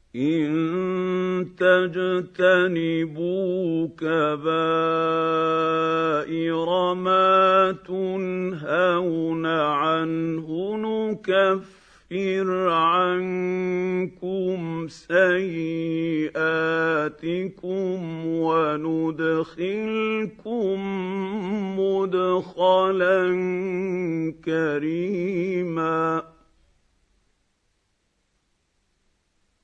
إِن تَجْتَنِبُوا كَبَائِرَ مَا تُنْهَوْنَ عَنْهُ نُكَفِّرْ عَنكُمْ سَيِّئَاتِكُمْ وَنُدْخِلْكُم مُّدْخَلًا